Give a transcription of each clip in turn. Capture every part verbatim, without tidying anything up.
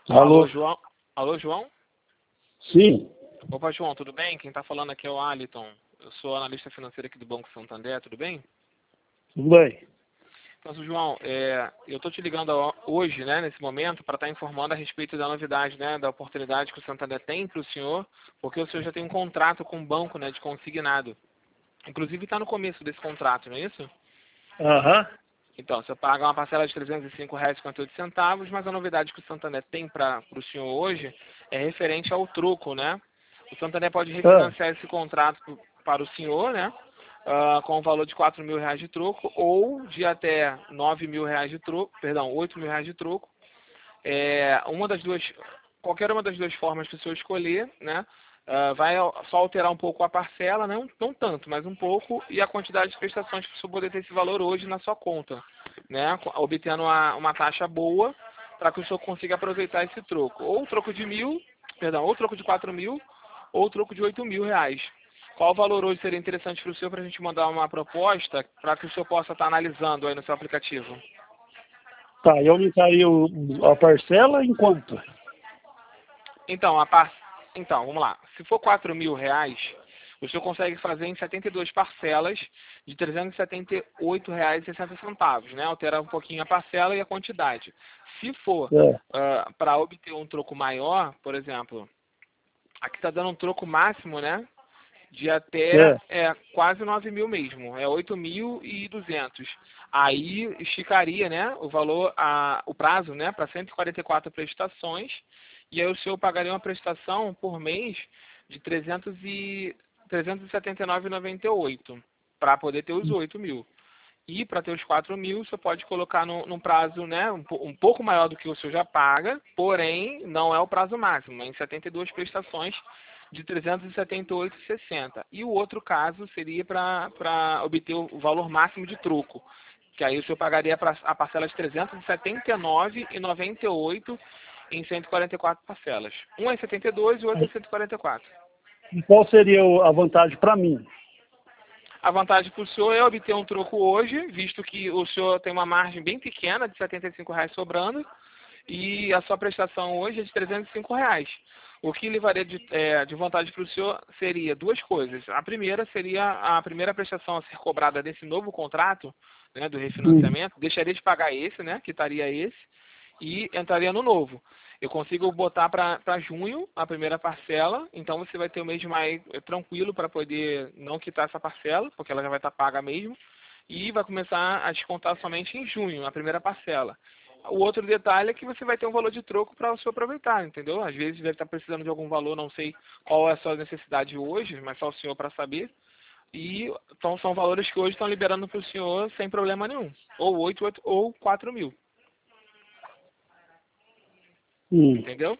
Alô? Alô, João? Alô, João? Sim. Opa, João, tudo bem? Quem está falando aqui é o Aliton. Eu sou analista financeiro aqui do Banco Santander, tudo bem? Tudo bem. Então, João, é, eu estou te ligando ho- hoje, né, nesse momento, para estar informando a respeito da novidade, né, da oportunidade que o Santander tem para o senhor, porque o senhor já tem um contrato com o banco, né, de consignado. Inclusive está no começo desse contrato, não é isso? Aham. Então, você paga uma parcela de trezentos e cinco reais e cinquenta e oito centavos, mas a novidade que o Santander tem para o senhor hoje é referente ao troco, né? O Santander pode Ah, refinanciar esse contrato pro- para o senhor, né? Ah, com o valor de quatro mil reais de troco ou de até nove mil reais de troco, perdão, oito mil reais de troco. É, uma das duas, qualquer uma das duas formas que o senhor escolher, né? ah, vai al- só alterar um pouco a parcela, não, não tanto, mas um pouco, e a quantidade de prestações para o senhor poder ter esse valor hoje na sua conta, né? co- Obtendo uma, uma taxa boa para que o senhor consiga aproveitar esse troco. Ou troco de mil, perdão, ou troco de quatro mil, ou troco de oito mil reais. Qual valor hoje seria interessante para o senhor para a gente mandar uma proposta para que o senhor possa estar analisando aí no seu aplicativo? tá. E aumentaria o- a parcela em quanto? Então, a par... então, vamos lá. Se for quatro mil reais, o senhor consegue fazer em setenta e duas parcelas de trezentos e setenta e oito reais e sessenta centavos, né? Alterar um pouquinho a parcela e a quantidade. Se for É, para obter um troco maior, por exemplo, aqui está dando um troco máximo, né? De até é. é, quase nove mil mesmo, é oito mil e duzentos. Aí esticaria, né, o valor, a, o prazo, né, para cento e quarenta e quatro prestações, e aí o senhor pagaria uma prestação por mês de trezentos e, trezentos e setenta e nove reais e noventa e oito centavos, para poder ter os oito mil. E para ter os quatro mil, você pode colocar no, num prazo, né, um, po- um pouco maior do que o senhor já paga, porém não é o prazo máximo, é em setenta e duas prestações de trezentos e setenta e oito reais e sessenta centavos. E o outro caso seria para obter o valor máximo de troco, que aí o senhor pagaria pra, a parcela de trezentos e setenta e nove reais e noventa e oito centavos em cento e quarenta e quatro parcelas. Um é setenta e dois e o outro é cento e quarenta e quatro. E qual seria o- a vantagem para mim? A vantagem para o senhor é obter um troco hoje, visto que o senhor tem uma margem bem pequena, de setenta e cinco reais sobrando, e a sua prestação hoje é de trezentos e cinco reais. O que levaria de, é, de vantagem para o senhor seria duas coisas. A primeira seria a primeira prestação a ser cobrada desse novo contrato, né, do Hum. refinanciamento, deixaria de pagar esse, né, que estaria esse, e entraria no novo. Eu consigo botar para junho a primeira parcela, então você vai ter o mês de maio tranquilo para poder não quitar essa parcela, porque ela já vai estar paga mesmo, e vai começar a descontar somente em junho, a primeira parcela. O outro detalhe é que você vai ter um valor de troco para o senhor aproveitar, entendeu? Às vezes deve estar precisando de algum valor, não sei qual é a sua necessidade hoje, mas só o senhor para saber. E então são valores que hoje estão liberando para o senhor sem problema nenhum. Ou oito, oito ou quatro mil, Hum. entendeu?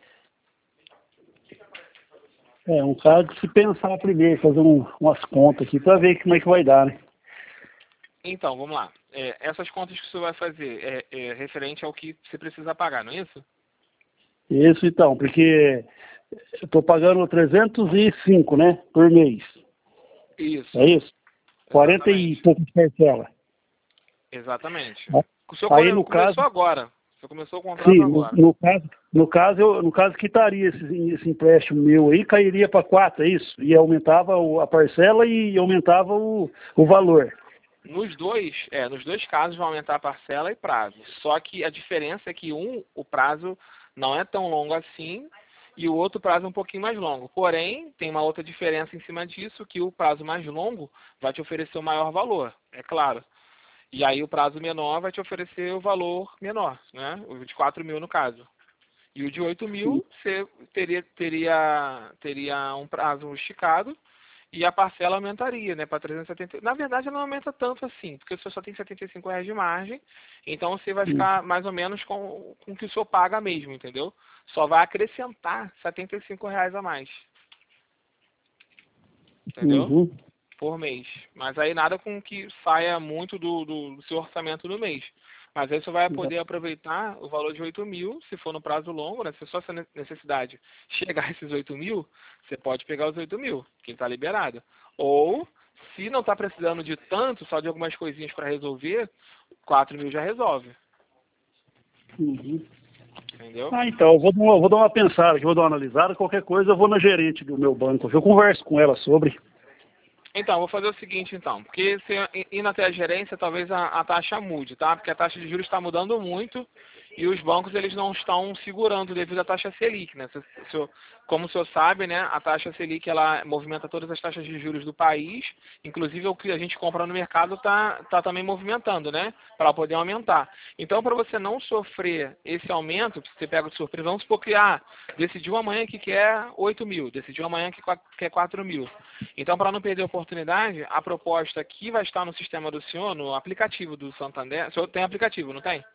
É um caso de se pensar primeiro, fazer um- umas contas aqui para ver como é que vai dar, né? Então, vamos lá. É, essas contas que o senhor vai fazer é, é referente ao que você precisa pagar, não é isso? Isso então, porque eu estou pagando trezentos e cinco, né, por mês. É Isso, isso? Quarenta e exatamente. pouco de parcela. Exatamente. Né? O senhor Aí come- no caso, começou agora. O senhor começou o contrato sim, no, agora. no caso, no caso, eu, no caso quitaria esse, esse empréstimo meu aí, cairia para quatro, é isso? E aumentava o- a parcela e aumentava o, o valor. Nos dois, é, nos dois casos vai aumentar a parcela e prazo. Só que a diferença é que um, o prazo não é tão longo assim e o outro prazo é um pouquinho mais longo. Porém, tem uma outra diferença em cima disso, que o prazo mais longo vai te oferecer o maior valor, é claro. E aí o prazo menor vai te oferecer o valor menor, né? O de quatro mil no caso. E o de oito mil você teria, teria, teria um prazo esticado e a parcela aumentaria, né, para trezentos e setenta. Na verdade, ela não aumenta tanto assim, porque o senhor só tem setenta e cinco reais de margem, então você vai Hum. ficar mais ou menos com, com o que o senhor paga mesmo, entendeu? Só vai acrescentar setenta e cinco reais a mais, entendeu? Uhum. Por mês. Mas aí nada com que saia muito do, do, do seu orçamento no mês. Mas aí você vai poder aproveitar o valor de oito mil, se for no prazo longo, né? Se só essa necessidade chegar a esses oito mil, você pode pegar os oito mil, que está liberado. Ou, se não está precisando de tanto, só de algumas coisinhas para resolver, quatro mil já resolve. Uhum. Entendeu? Ah, então, eu vou, dar uma- eu vou dar uma pensada, aqui, vou dar uma analisada, qualquer coisa eu vou na gerente do meu banco, eu converso com ela sobre. Então, vou fazer o seguinte, então, porque se indo até a gerência, talvez a, a taxa mude, tá? Porque a taxa de juros está mudando muito e os bancos eles não estão segurando devido à taxa Selic, né? Se, se, como o senhor sabe, né, a taxa Selic ela movimenta todas as taxas de juros do país, inclusive o que a gente compra no mercado está tá também movimentando, né, para poder aumentar. Então, para você não sofrer esse aumento, você pega de surpresa, vamos supor que ah, decidiu amanhã que quer oito mil, decidiu amanhã que quer quatro mil. Então, para não perder a oportunidade, a proposta que vai estar no sistema do senhor, no aplicativo do Santander, o senhor tem aplicativo, não tem?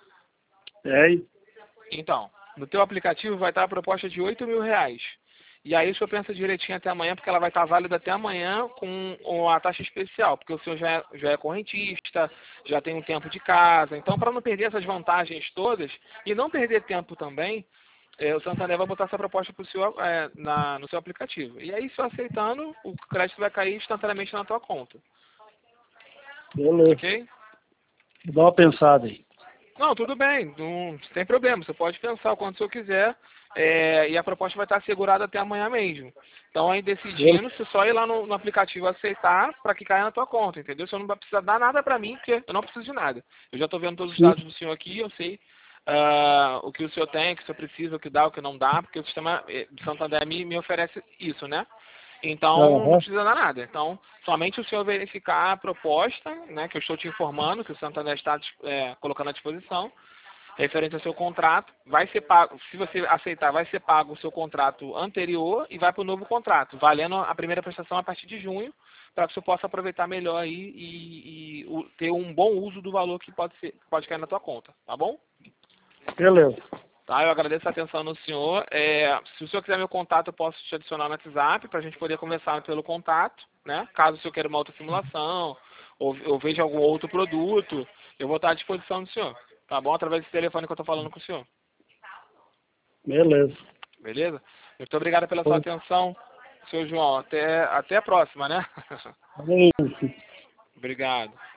É, Então, no teu aplicativo vai estar a proposta de oito mil reais. E aí o senhor pensa direitinho até amanhã, porque ela vai estar válida até amanhã com a taxa especial, porque o senhor já é, já é correntista, já tem um tempo de casa. Então, para não perder essas vantagens todas e não perder tempo também, é, o Santander vai botar essa proposta pro senhor, é, na, no seu aplicativo. E aí, se eu aceitando, o crédito vai cair instantaneamente na tua conta. beleza. Ok? Vou dar uma pensada aí. Não, tudo bem, não tem problema. Você pode pensar o quanto o senhor quiser, é, e a proposta vai estar assegurada até amanhã mesmo. Então, aí decidindo, você só ir lá no, no aplicativo aceitar para que caia na tua conta, entendeu? Você não vai precisar dar nada para mim, porque eu não preciso de nada. Eu já estou vendo todos os Sim. dados do senhor aqui, eu sei ah, o que o senhor tem, o que o senhor precisa, o que dá, o que não dá, porque o sistema eh, de Santander me, me oferece isso, né? Então, Aham. não precisa dar nada. Então, somente o senhor verificar a proposta, né, que eu estou te informando, que o Santander está é, colocando à disposição, referente ao seu contrato, vai ser pago, se você aceitar, vai ser pago o seu contrato anterior e vai para o novo contrato, valendo a primeira prestação a partir de junho, para que você possa aproveitar melhor aí e, e o- ter um bom uso do valor que pode, ser, pode cair na tua conta, tá bom? Beleza. Tá, eu agradeço a atenção do senhor. É, se o senhor quiser meu contato, eu posso te adicionar no WhatsApp para a gente poder conversar pelo contato, né? Caso o senhor queira uma outra simulação ou, ou veja algum outro produto, eu vou estar à disposição do senhor, tá bom? Através desse telefone que eu estou falando com o senhor, Beleza. beleza? Muito obrigado pela sua atenção, senhor João. Até, até a próxima, né? Beleza. Obrigado.